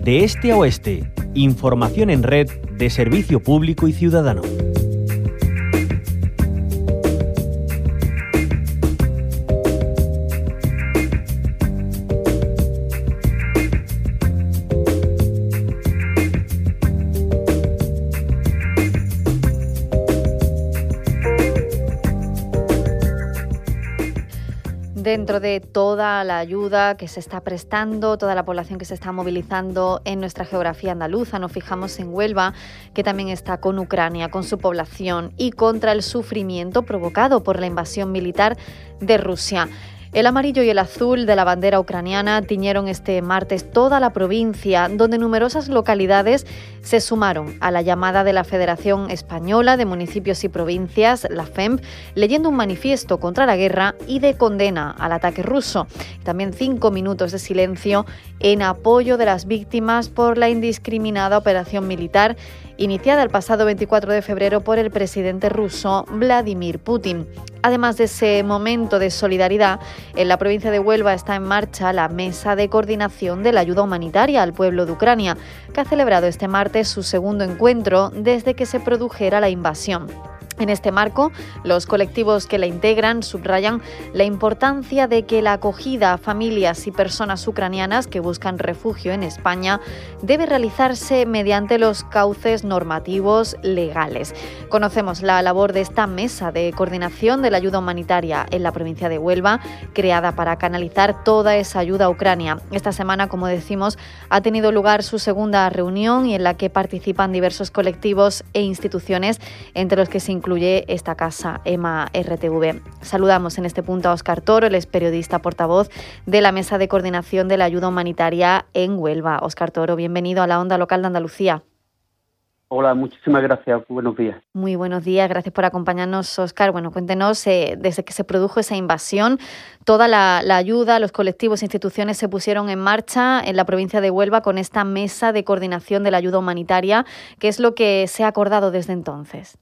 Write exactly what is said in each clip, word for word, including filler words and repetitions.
De este a oeste, información en red de servicio público y ciudadano. Dentro de toda la ayuda que se está prestando, toda la población que se está movilizando en nuestra geografía andaluza, nos fijamos en Huelva, que también está con Ucrania, con su población y contra el sufrimiento provocado por la invasión militar de Rusia. El amarillo y el azul de la bandera ucraniana tiñeron este martes toda la provincia, donde numerosas localidades se sumaron a la llamada de la Federación Española de Municipios y Provincias, la F E M P, leyendo un manifiesto contra la guerra y de condena al ataque ruso. También cinco minutos de silencio en apoyo de las víctimas por la indiscriminada operación militar iniciada el pasado veinticuatro de febrero por el presidente ruso Vladimir Putin. Además de ese momento de solidaridad, en la provincia de Huelva está en marcha la Mesa de Coordinación de la Ayuda Humanitaria al Pueblo de Ucrania, que ha celebrado este martes su segundo encuentro desde que se produjera la invasión. En este marco, los colectivos que la integran subrayan la importancia de que la acogida a familias y personas ucranianas que buscan refugio en España debe realizarse mediante los cauces normativos legales. Conocemos la labor de esta mesa de coordinación de la ayuda humanitaria en la provincia de Huelva, creada para canalizar toda esa ayuda a Ucrania. Esta semana, como decimos, ha tenido lugar su segunda reunión y en la que participan diversos colectivos e instituciones, entre los que se incluye incluye esta casa, EMA R T V. Saludamos en este punto a Óscar Toro, él es periodista portavoz de la Mesa de Coordinación de la Ayuda Humanitaria en Huelva. Óscar Toro, bienvenido a la Onda Local de Andalucía. Hola, muchísimas gracias. Buenos días. Muy buenos días, gracias por acompañarnos, Óscar. Bueno, cuéntenos, eh, desde que se produjo esa invasión, toda la, la ayuda, los colectivos e instituciones se pusieron en marcha en la provincia de Huelva con esta Mesa de Coordinación de la Ayuda Humanitaria. ¿Qué es lo que se ha acordado desde entonces?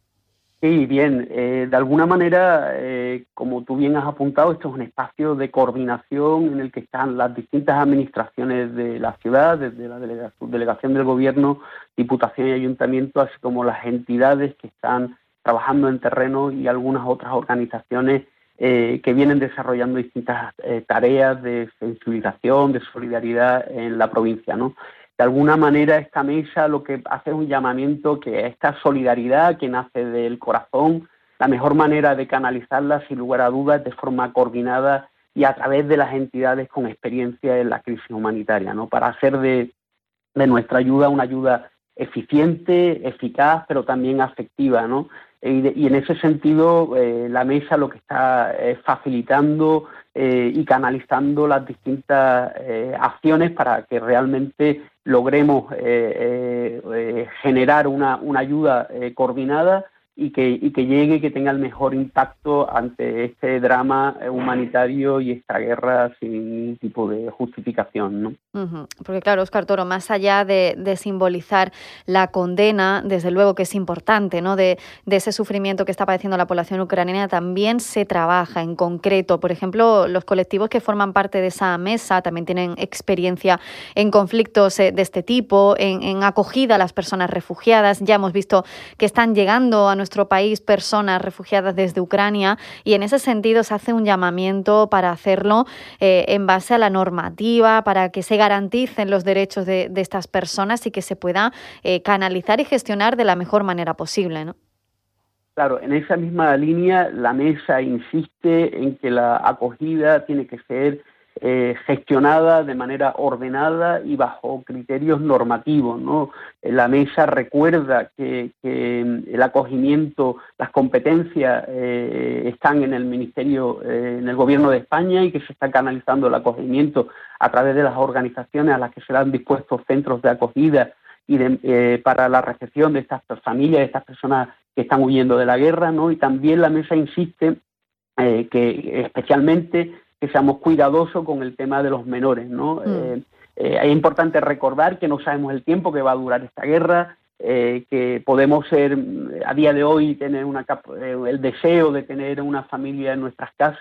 Sí, bien. Eh, de alguna manera, eh, como tú bien has apuntado, esto es un espacio de coordinación en el que están las distintas administraciones de la ciudad, desde la delega- delegación del Gobierno, Diputación y Ayuntamiento, así como las entidades que están trabajando en terreno y algunas otras organizaciones eh, que vienen desarrollando distintas eh, tareas de sensibilización, de solidaridad en la provincia, ¿no? De alguna manera esta mesa lo que hace es un llamamiento que esta solidaridad que nace del corazón, la mejor manera de canalizarla sin lugar a dudas de forma coordinada y a través de las entidades con experiencia en la crisis humanitaria, ¿no? Para hacer de, de nuestra ayuda una ayuda eficiente, eficaz, pero también afectiva, ¿no? Y, de, y en ese sentido eh, la mesa lo que está es facilitando eh, y canalizando las distintas eh, acciones para que realmente logremos eh, eh, eh, generar una, una ayuda eh, coordinada y que, y que llegue y que tenga el mejor impacto ante este drama humanitario y esta guerra sin ningún tipo de justificación, ¿no? Uh-huh. Porque claro, Óscar Toro, más allá de, de simbolizar la condena, desde luego que es importante, ¿no?, de, de ese sufrimiento que está padeciendo la población ucraniana, también se trabaja en concreto. Por ejemplo, los colectivos que forman parte de esa mesa también tienen experiencia en conflictos de este tipo, en, en acogida a las personas refugiadas. Ya hemos visto que están llegando a nuestro país personas refugiadas desde Ucrania y en ese sentido se hace un llamamiento para hacerlo eh, en base a la normativa, para que se garanticen los derechos de, de estas personas y que se pueda eh, canalizar y gestionar de la mejor manera posible, ¿no? Claro, en esa misma línea la mesa insiste en que la acogida tiene que ser Eh, gestionada de manera ordenada y bajo criterios normativos, ¿no? La mesa recuerda que, que el acogimiento, las competencias eh, están en el Ministerio, eh, en el Gobierno de España y que se está canalizando el acogimiento a través de las organizaciones a las que se le han dispuesto centros de acogida y de, eh, para la recepción de estas familias, de estas personas que están huyendo de la guerra, ¿no? Y también la mesa insiste eh, que especialmente que seamos cuidadosos con el tema de los menores, ¿no? Mm. Eh, eh, es importante recordar que no sabemos el tiempo que va a durar esta guerra, eh, que podemos ser, a día de hoy, tener una, eh, el deseo de tener una familia en nuestras casas,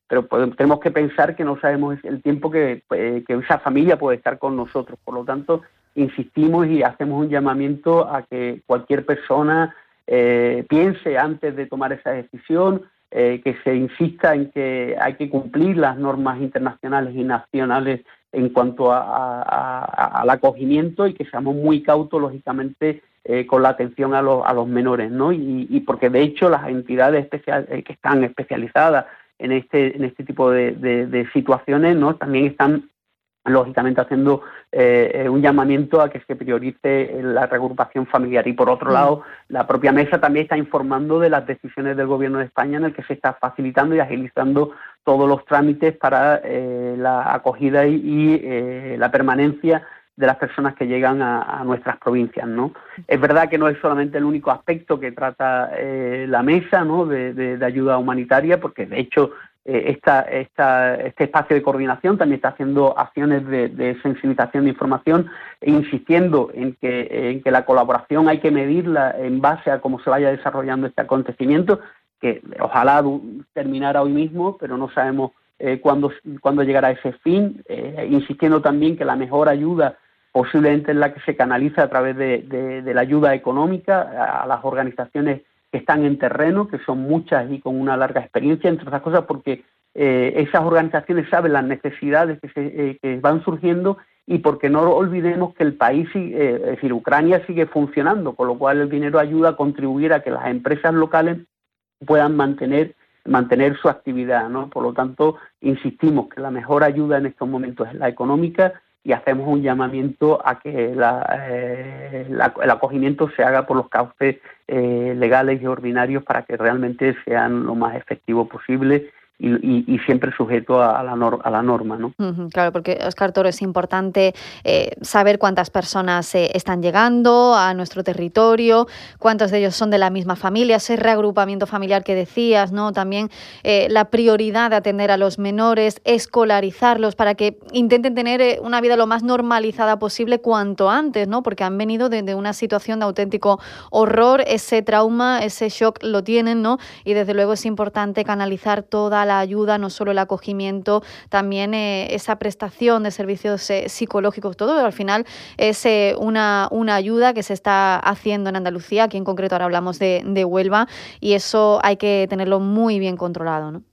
pero podemos, tenemos que pensar que no sabemos el tiempo que, eh, que esa familia puede estar con nosotros. Por lo tanto, insistimos y hacemos un llamamiento a que cualquier persona eh, piense antes de tomar esa decisión, eh, que se insista en que hay que cumplir las normas internacionales y nacionales en cuanto a, a, a, al acogimiento, y que seamos muy cautos, lógicamente, eh, con la atención a los, a los menores, ¿no? Y, y porque, de hecho, las entidades especial, eh, que están especializadas en este en este tipo de, de, de situaciones, ¿no?, también están lógicamente haciendo eh, un llamamiento a que se priorice la reagrupación familiar. Y por otro lado, la propia mesa también está informando de las decisiones del Gobierno de España, en el que se está facilitando y agilizando todos los trámites para eh, la acogida y, y eh, la permanencia de las personas que llegan a, a nuestras provincias, ¿no? Es verdad que no es solamente el único aspecto que trata eh, la mesa, ¿no?, de, de, de ayuda humanitaria, porque de hecho eh, esta, esta, este espacio de coordinación también está haciendo acciones de, de sensibilización de información, e insistiendo en que, en que la colaboración hay que medirla en base a cómo se vaya desarrollando este acontecimiento, que ojalá terminara hoy mismo, pero no sabemos eh, cuándo, cuándo llegará ese fin, eh, insistiendo también que la mejor ayuda posiblemente es la que se canaliza a través de, de, de la ayuda económica a las organizaciones que están en terreno, que son muchas y con una larga experiencia, entre otras cosas porque eh, esas organizaciones saben las necesidades que, se, eh, que van surgiendo, y porque no olvidemos que el país, sigue, eh, es decir, Ucrania sigue funcionando, con lo cual el dinero ayuda a contribuir a que las empresas locales puedan mantener mantener su actividad, ¿no? Por lo tanto, insistimos que la mejor ayuda en estos momentos es la económica, y hacemos un llamamiento a que la, eh, la, el acogimiento se haga por los cauces eh, legales y ordinarios, para que realmente sean lo más efectivo posible y, y, y siempre sujeto a, a, la, nor, a la norma, ¿no? Uh-huh, claro, porque, Óscar Toro, es importante eh, saber cuántas personas eh, están llegando a nuestro territorio, cuántos de ellos son de la misma familia, ese reagrupamiento familiar que decías, ¿no? También eh, la prioridad de atender a los menores, escolarizarlos para que intenten tener eh, una vida lo más normalizada posible cuanto antes, ¿no? Porque han venido de, de una situación de auténtico horror, ese trauma, ese shock lo tienen, ¿no? Y desde luego es importante canalizar toda la ayuda, no solo el acogimiento, también eh, esa prestación de servicios eh, psicológicos, todo al final es eh, una, una ayuda que se está haciendo en Andalucía. Aquí en concreto ahora hablamos de, de Huelva, y eso hay que tenerlo muy bien controlado, ¿no?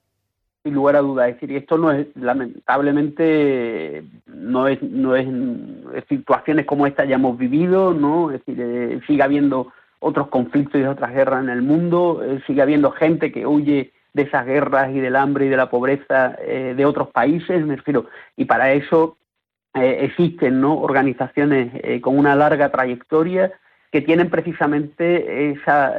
Sin lugar a dudas, es decir, esto no es, lamentablemente, no es, no es, situaciones como esta ya hemos vivido, ¿no? Es decir, eh, sigue habiendo otros conflictos y otras guerras en el mundo, eh, sigue habiendo gente que huye de esas guerras y del hambre y de la pobreza eh, de otros países, me refiero, y para eso eh, existen, ¿no?, organizaciones eh, con una larga trayectoria que tienen precisamente esa,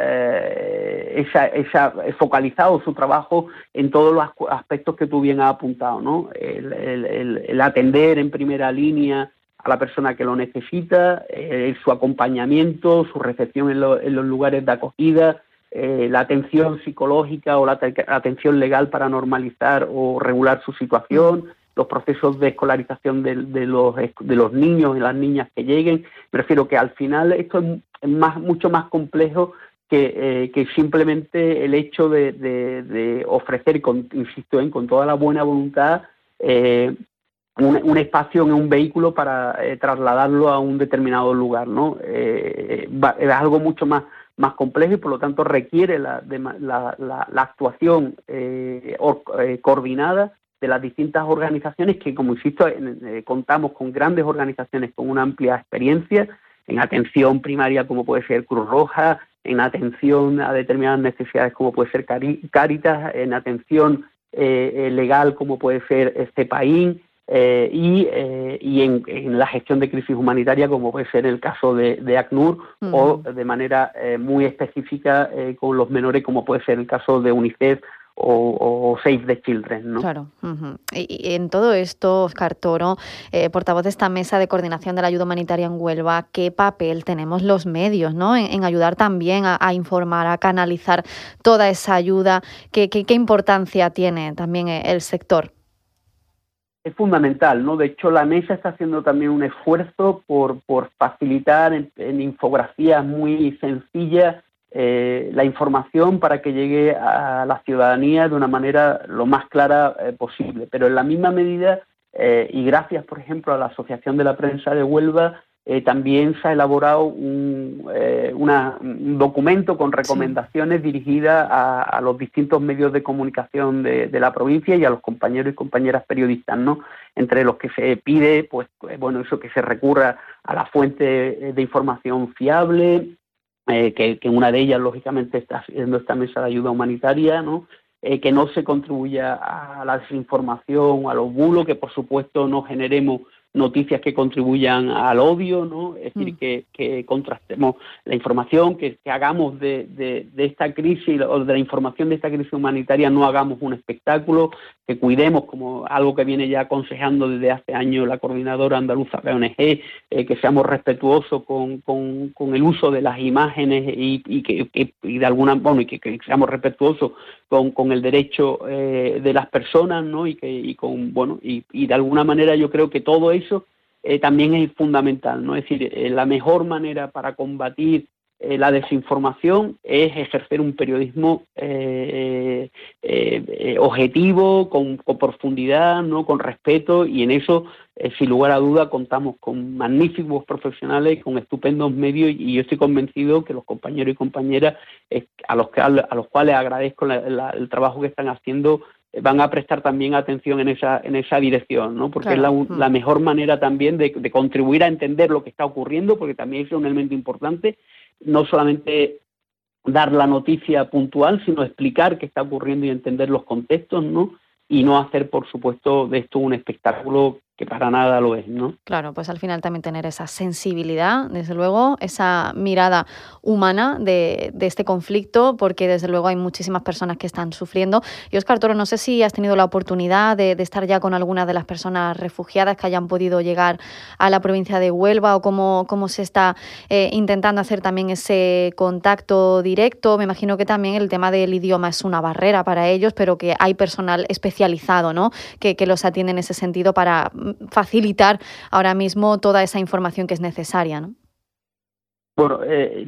eh, esa, esa focalizado su trabajo en todos los aspectos que tú bien has apuntado, ¿no? El, el, el, el atender en primera línea a la persona que lo necesita, eh, su acompañamiento, su recepción en, lo, en los lugares de acogida, eh, la atención psicológica o la, la atención legal para normalizar o regular su situación, los procesos de escolarización de, de, los, de los niños y las niñas que lleguen. Me refiero que al final esto es más, mucho más complejo que, eh, que simplemente el hecho de, de, de ofrecer, con, insisto, en, con toda la buena voluntad, eh, un, un espacio en un vehículo para eh, trasladarlo a un determinado lugar, ¿no? Eh, va, es algo mucho más más complejo, y por lo tanto requiere la, de, la, la, la actuación eh, or, eh, coordinada de las distintas organizaciones que, como insisto, eh, contamos con grandes organizaciones con una amplia experiencia en atención primaria, como puede ser Cruz Roja, en atención a determinadas necesidades, como puede ser Cáritas, en atención eh, legal, como puede ser CEPAIN, Eh, y, eh, y en, en la gestión de crisis humanitaria, como puede ser el caso de, de ACNUR, uh-huh. o de manera eh, muy específica eh, con los menores, como puede ser el caso de UNICEF o, o Save the Children, ¿no? Claro. Uh-huh. Y, y en todo esto, Óscar Toro, eh, portavoz de esta mesa de coordinación de la ayuda humanitaria en Huelva, ¿qué papel tenemos los medios, ¿no?, en, en ayudar también a, a informar, a canalizar toda esa ayuda? ¿Qué, qué, qué importancia tiene también el sector? Es fundamental, ¿no? De hecho, la mesa está haciendo también un esfuerzo por, por facilitar en, en infografías muy sencillas eh, la información para que llegue a la ciudadanía de una manera lo más clara eh, posible. Pero en la misma medida, eh, y gracias, por ejemplo, a la Asociación de la Prensa de Huelva, eh, también se ha elaborado un, eh, una, un documento con recomendaciones sí. dirigidas a, a los distintos medios de comunicación de, de la provincia y a los compañeros y compañeras periodistas, ¿no? Entre los que se pide, pues, bueno, eso, que se recurra a la fuente de información fiable, eh, que, que una de ellas, lógicamente, está haciendo esta mesa de ayuda humanitaria, ¿no? Eh, que no se contribuya a la desinformación, a los bulos, que por supuesto no generemos noticias que contribuyan al odio, ¿no? Es decir, mm. que, que contrastemos la información, que, que hagamos de, de, de esta crisis, o de la información de esta crisis humanitaria, no hagamos un espectáculo, que cuidemos, como algo que viene ya aconsejando desde hace años la Coordinadora Andaluza de O N G, eh, que seamos respetuosos con, con, con el uso de las imágenes y, y que, que y de alguna, bueno, y que, que seamos respetuosos con, con el derecho eh, de las personas, ¿no? Y que y con, bueno, y, y de alguna manera yo creo que todo eso eh, también es fundamental, ¿no? Es decir, eh, la mejor manera para combatir eh, la desinformación es ejercer un periodismo eh, eh, eh, objetivo, con, con profundidad, ¿no? Con respeto, y en eso, eh, sin lugar a duda, contamos con magníficos profesionales, con estupendos medios, y yo estoy convencido que los compañeros y compañeras eh, a los que a los cuales agradezco la, la, el trabajo que están haciendo, van a prestar también atención en esa en esa dirección, ¿no? Porque claro. es la, la mejor manera también de, de contribuir a entender lo que está ocurriendo, porque también es un elemento importante, no solamente dar la noticia puntual, sino explicar qué está ocurriendo y entender los contextos, ¿no? Y no hacer, por supuesto, de esto un espectáculo que para nada lo es, ¿no? Claro, pues al final también tener esa sensibilidad, desde luego, esa mirada humana de, de este conflicto, porque desde luego hay muchísimas personas que están sufriendo. Y Óscar Toro, no sé si has tenido la oportunidad de, de estar ya con algunas de las personas refugiadas que hayan podido llegar a la provincia de Huelva, o cómo, cómo se está eh, intentando hacer también ese contacto directo. Me imagino que también el tema del idioma es una barrera para ellos, pero que hay personal especializado, ¿no? que, que los atiende en ese sentido para facilitar ahora mismo toda esa información que es necesaria, ¿no? Bueno, eh,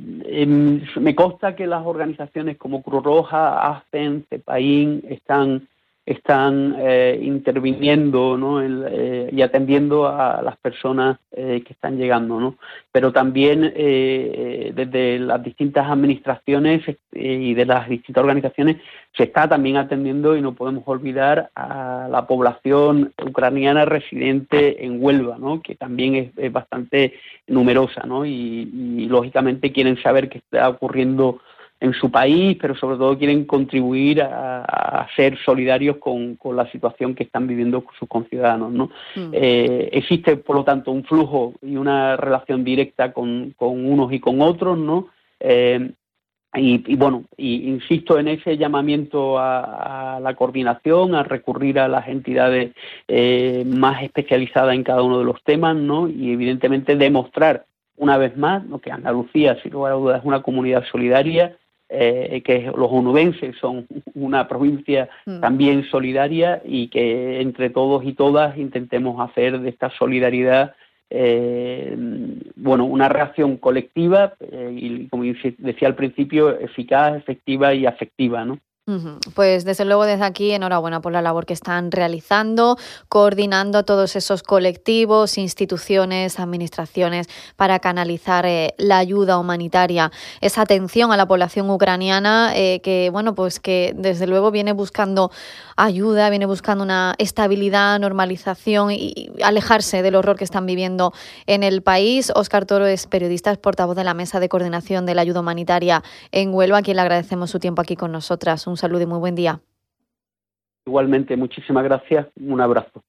eh, me consta que las organizaciones como Cruz Roja, ASPEN, CEPAIN están están eh, interviniendo, ¿no? El, eh, y atendiendo a las personas eh, que están llegando, ¿no? Pero también eh, desde las distintas administraciones eh, y de las distintas organizaciones se está también atendiendo, y no podemos olvidar a la población ucraniana residente en Huelva, ¿no? Que también es, es bastante numerosa, ¿no? Y, y lógicamente quieren saber qué está ocurriendo en su país, pero sobre todo quieren contribuir a, a ser solidarios con, con la situación que están viviendo sus conciudadanos, ¿no? Mm. Eh, existe, por lo tanto, un flujo y una relación directa con, con unos y con otros, ¿no? Eh, y, y bueno, y, insisto en ese llamamiento a, a la coordinación, a recurrir a las entidades eh, más especializadas en cada uno de los temas, ¿no? Y evidentemente demostrar una vez más, ¿no? Que Andalucía, sin lugar a dudas, es una comunidad solidaria, Eh, que los onubenses son una provincia mm. también solidaria, y que entre todos y todas intentemos hacer de esta solidaridad eh, bueno, una reacción colectiva eh, y, como decía al principio, eficaz, efectiva y afectiva, ¿no? Pues desde luego desde aquí enhorabuena por la labor que están realizando, coordinando a todos esos colectivos, instituciones, administraciones para canalizar eh, la ayuda humanitaria, esa atención a la población ucraniana eh, que bueno pues que desde luego viene buscando ayuda, viene buscando una estabilidad, normalización y alejarse del horror que están viviendo en el país. Óscar Toro es periodista, es portavoz de la Mesa de Coordinación de la Ayuda Humanitaria en Huelva, a quien le agradecemos su tiempo aquí con nosotras. Un saludo y muy buen día. Igualmente, muchísimas gracias. Un abrazo.